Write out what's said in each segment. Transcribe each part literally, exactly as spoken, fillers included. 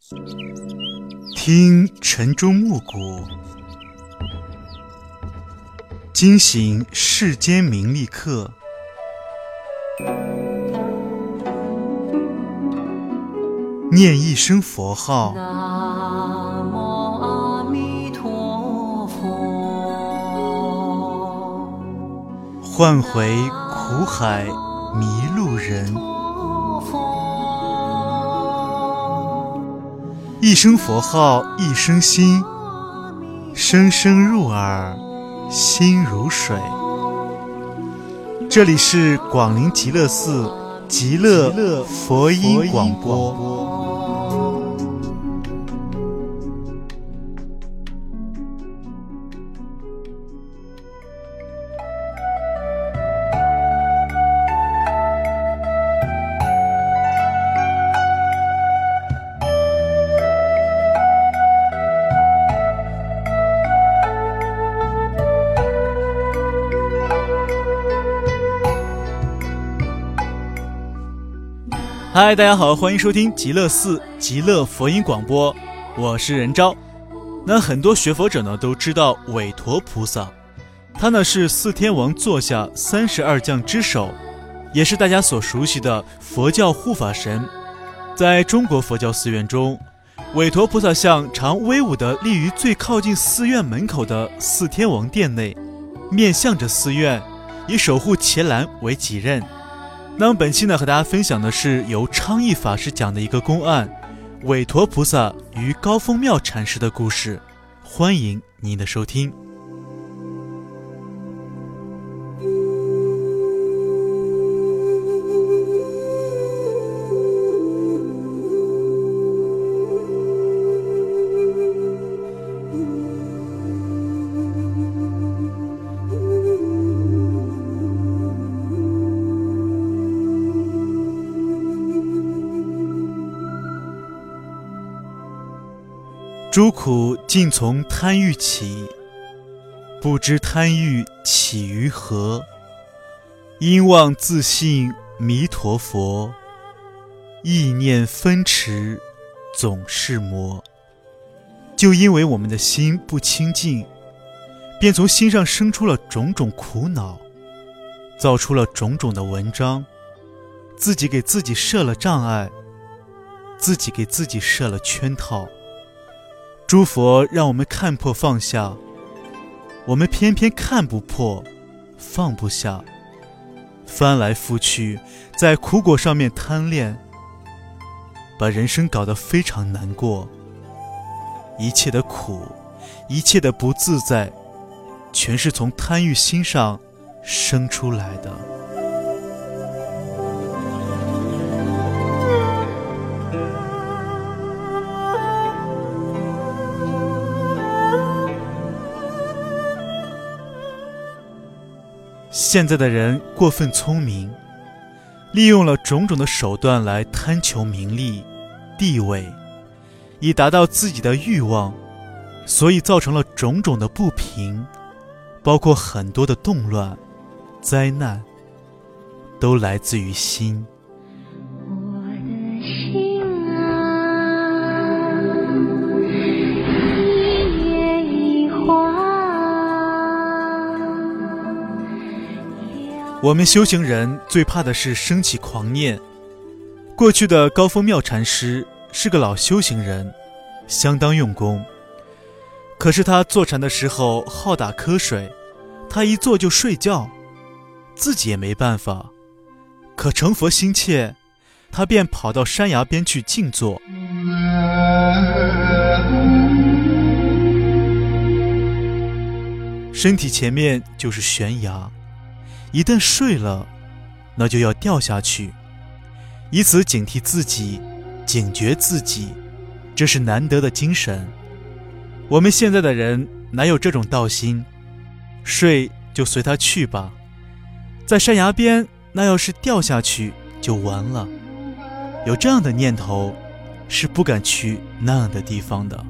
听晨钟暮鼓，惊醒世间名利客。念一声佛号， 南无阿弥陀佛， 唤回苦海迷路人。一声佛号一声心，声声入耳心如水。这里是广陵极乐寺极乐佛音广播。嗨，大家好，欢迎收听极乐寺极乐佛音广播，我是任昭。那很多学佛者呢都知道韦陀菩萨，他呢是四天王座下三十二将之首，也是大家所熟悉的佛教护法神。在中国佛教寺院中，韦陀菩萨像常威武地立于最靠近寺院门口的四天王殿内，面向着寺院，以守护伽蓝为己任。那么本期呢，和大家分享的是由昌义法师讲的一个公案，韦陀菩萨与高峰妙禅师的故事。欢迎您的收听。诸苦尽从贪欲起，不知贪欲起于何？因妄自信弥陀佛，意念分驰总是魔。就因为我们的心不清净，便从心上生出了种种苦恼，造出了种种的文章，自己给自己设了障碍，自己给自己设了圈套。诸佛让我们看破放下，我们偏偏看不破放不下，翻来覆去在苦果上面贪恋，把人生搞得非常难过。一切的苦，一切的不自在，全是从贪欲心上生出来的。现在的人过分聪明，利用了种种的手段来贪求名利、地位，以达到自己的欲望，所以造成了种种的不平，包括很多的动乱、灾难，都来自于心。我们修行人最怕的是升起狂念。过去的高峰妙禅师是个老修行人，相当用功。可是他坐禅的时候好打瞌睡，他一坐就睡觉，自己也没办法。可成佛心切，他便跑到山崖边去静坐。身体前面就是悬崖，一旦睡了，那就要掉下去，以此警惕自己，警觉自己，这是难得的精神。我们现在的人哪有这种道心？睡就随他去吧，在山崖边，那要是掉下去就完了。有这样的念头，是不敢去那样的地方的。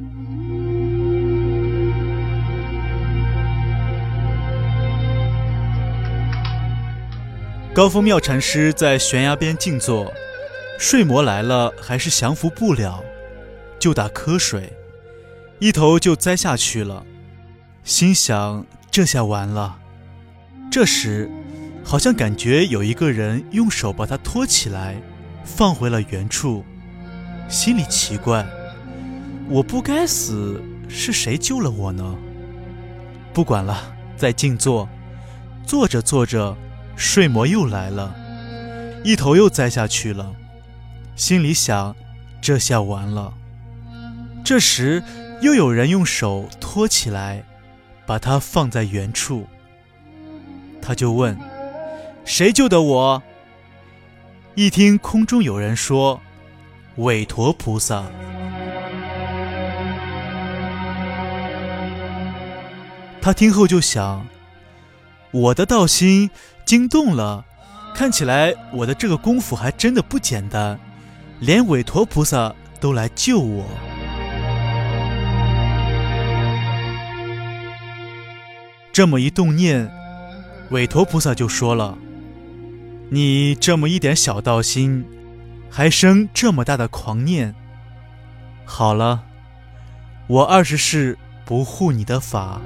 高峰妙禅师在悬崖边静坐，睡魔来了还是降服不了， 就打瞌睡，一头就栽下去了，心想这下完了。这时好像感觉有一个人用手把他拖起来，放回了原处，心里奇怪，我不该死，是谁救了我呢？不管了，再静坐。坐着坐着，睡魔又来了，一头又栽下去了，心里想这下完了。这时又有人用手托起来，把他放在原处。他就问，谁救的我？一听空中有人说，韦陀菩萨。他听后就想，我的道心惊动了，看起来我的这个功夫还真的不简单，连韦陀菩萨都来救我。这么一动念，韦陀菩萨就说了，你这么一点小道心，还生这么大的狂念，好了，我二十世不护你的法。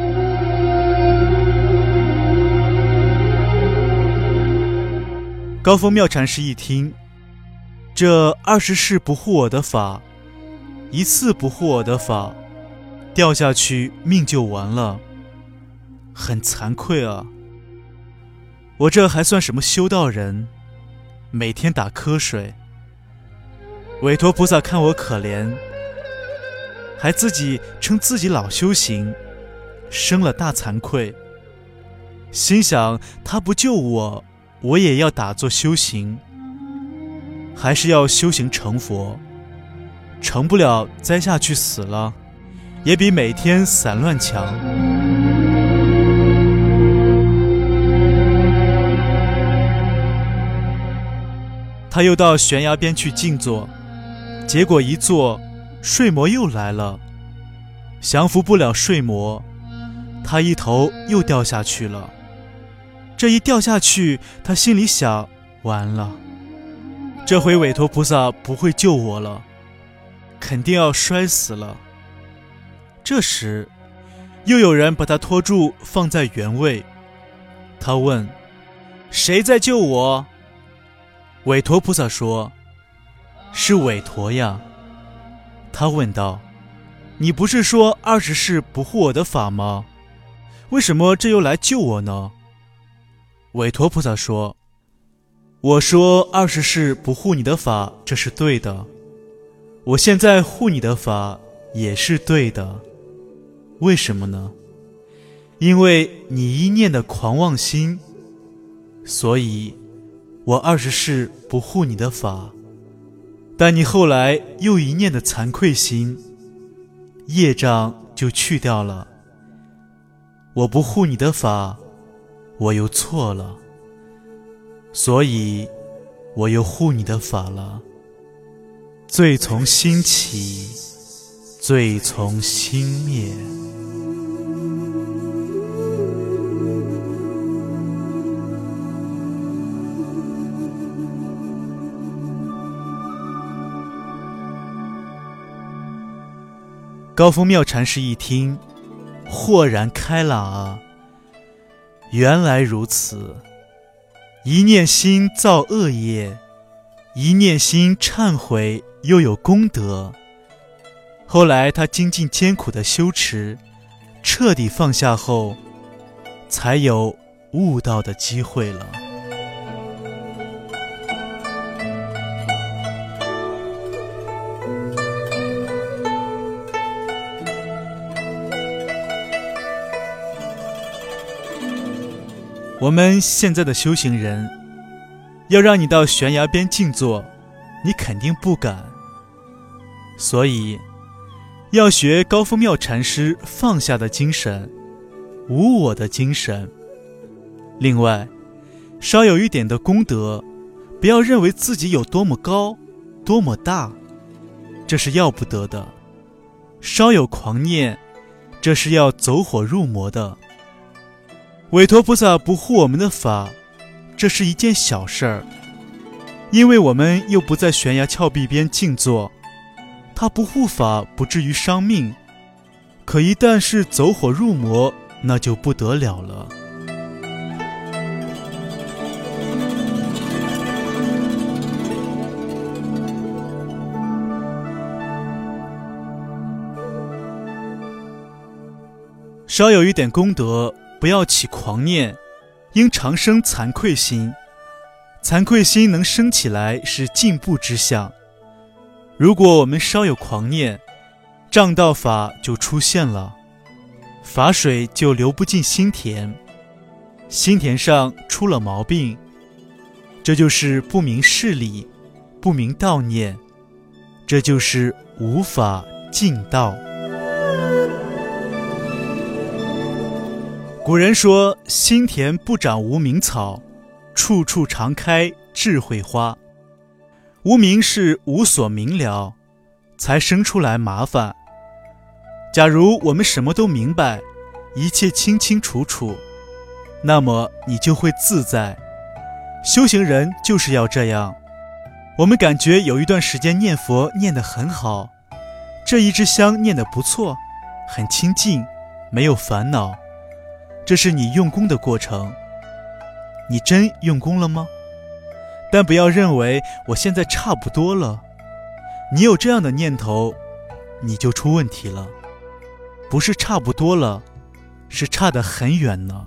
高峰妙禅师一听，这二十世不护我的法，一次不护我的法，掉下去命就完了，很惭愧啊！我这还算什么修道人，每天打瞌睡。韦陀菩萨看我可怜，还自己称自己老修行，生了大惭愧，心想他不救我，我也要打坐修行，还是要修行成佛，成不了栽下去死了，也比每天散乱强。他又到悬崖边去静坐，结果一坐，睡魔又来了，降服不了睡魔，他一头又掉下去了。这一掉下去，他心里想，完了，这回韦陀菩萨不会救我了，肯定要摔死了。这时又有人把他拖住，放在原位。他问，谁在救我？韦陀菩萨说，是韦陀呀。他问道，你不是说二十世不护我的法吗？为什么这又来救我呢？韦陀菩萨说，我说二十世不护你的法，这是对的，我现在护你的法也是对的。为什么呢？因为你一念的狂妄心，所以我二十世不护你的法，但你后来又一念的惭愧心，业障就去掉了。我不护你的法，我又错了，所以我又护你的法了。罪从心起，罪从心灭。高峰妙禅师一听，豁然开朗啊！原来如此，一念心造恶业，一念心忏悔又有功德。后来他精进艰苦的修持，彻底放下后，才有悟道的机会了。我们现在的修行人，要让你到悬崖边静坐，你肯定不敢。所以要学高峰妙禅师放下的精神，无我的精神。另外，稍有一点的功德，不要认为自己有多么高，多么大，这是要不得的。稍有狂念，这是要走火入魔的。韦陀菩萨不护我们的法，这是一件小事儿，因为我们又不在悬崖峭壁边静坐， 他不护法不至于伤命，可一旦是走火入魔，那就不得了了。稍有一点功德，不要起狂念，应常生惭愧心。惭愧心能升起来是进步之象。如果我们稍有狂念，障道法就出现了，法水就流不进心田，心田上出了毛病，这就是不明事理，不明道念，这就是无法进道。古人说，心田不长无名草，处处常开智慧花。无名是无所明了，才生出来麻烦。假如我们什么都明白，一切清清楚楚，那么你就会自在。修行人就是要这样。我们感觉有一段时间念佛念得很好，这一支香念得不错，很清净，没有烦恼，这是你用功的过程。你真用功了吗？但不要认为我现在差不多了，你有这样的念头，你就出问题了。不是差不多了，是差得很远呢。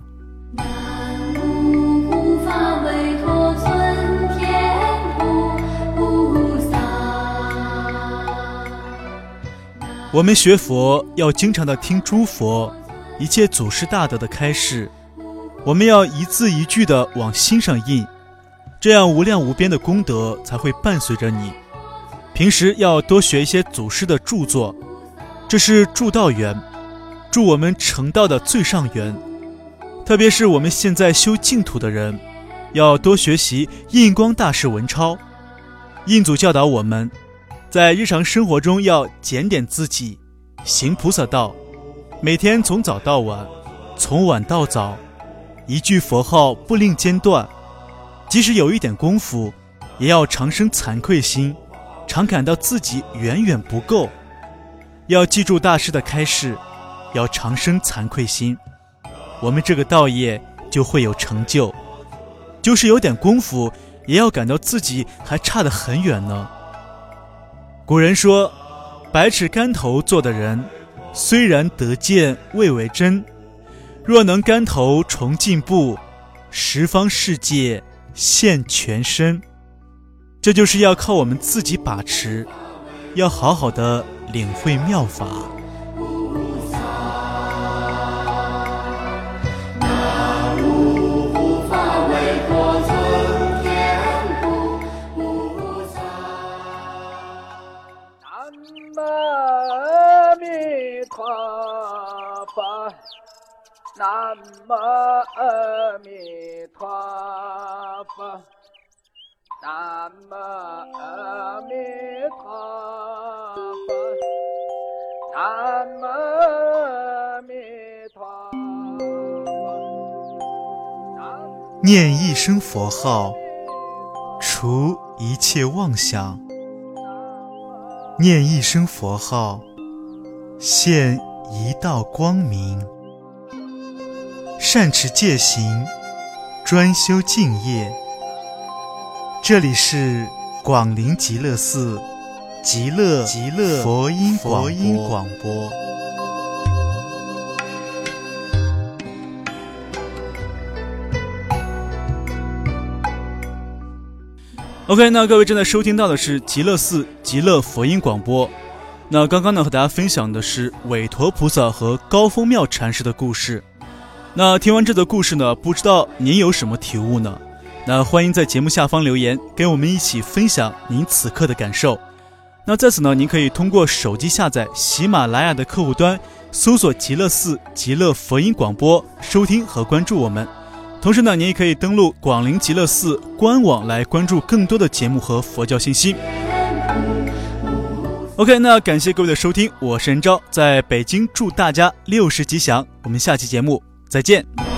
我们学佛要经常的听诸佛一切祖师大德的开示，我们要一字一句的往心上印，这样无量无边的功德才会伴随着你。平时要多学一些祖师的著作，这是助道缘，助我们成道的最上缘。特别是我们现在修净土的人，要多学习印光大师文钞。印祖教导我们，在日常生活中要检点自己，行菩萨道，每天从早到晚，从晚到早，一句佛号不令间断。即使有一点功夫，也要常生惭愧心，常感到自己远远不够。要记住大师的开示，要常生惭愧心，我们这个道业就会有成就。就是有点功夫，也要感到自己还差得很远呢。古人说，百尺竿头做的人，虽然得见未为真，若能竿头重进步，十方世界现全身。这就是要靠我们自己把持，要好好的领会妙法。 南无阿弥陀佛，南无阿弥陀佛，南无阿弥陀佛。 念一声佛号，除一切妄想；念一声佛号，现一道光明。善持戒行，专修净业。这里是广陵极乐寺极乐极乐佛音佛音广播。OK， 那各位正在收听到的是极乐寺极乐佛音广播。那刚刚呢，和大家分享的是韦陀菩萨和高风妙禅师的故事。那听完这则故事呢，不知道您有什么体悟呢？那欢迎在节目下方留言，跟我们一起分享您此刻的感受。那在此呢，您可以通过手机下载喜马拉雅的客户端，搜索极乐寺极乐佛音广播，收听和关注我们。同时呢，您也可以登录广陵极乐寺官网来关注更多的节目和佛教信息。OK， 那感谢各位的收听，我是任昭，在北京祝大家六时吉祥，我们下期节目再见。